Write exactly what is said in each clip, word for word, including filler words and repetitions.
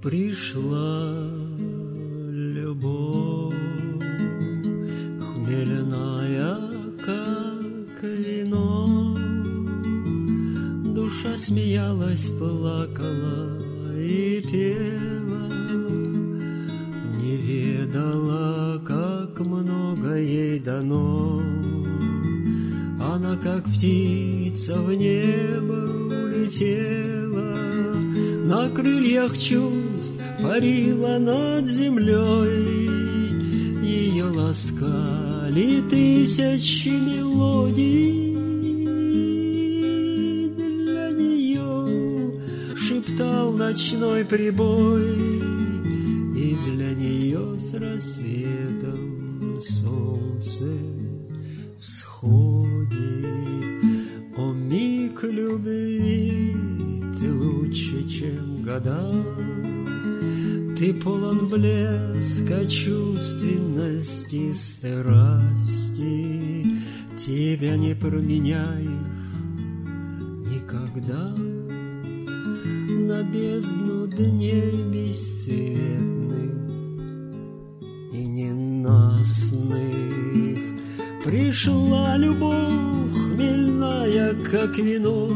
Пришла любовь, хмельная, как вино. Душа смеялась, плакала и пела, не ведала, как много ей дано. Она, как птица, в небо улетела, на крыльях чувств парила над землей. Ее ласкали тысячи мелодий, для нее шептал ночной прибой, и для нее с рассветом солнце всходит. О, миг любви, ты лучше, чем года, ты полон блеска, чувственности, страсти. Тебя не променяешь никогда на бездну дней бесцветных и ненастных. Пришла любовь, хмельная, как вино.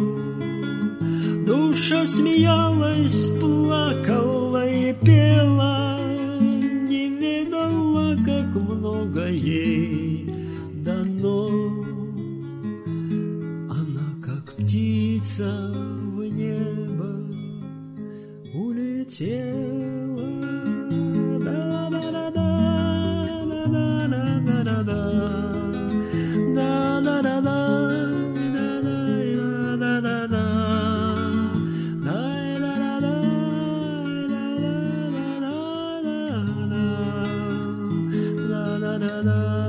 Душа смеялась, плакала и пела, не ведала, как много ей дано. Она, как птица, в небо улетела. Да-да-да-да, да-да-да-да-да, да-да-да-да. Da da da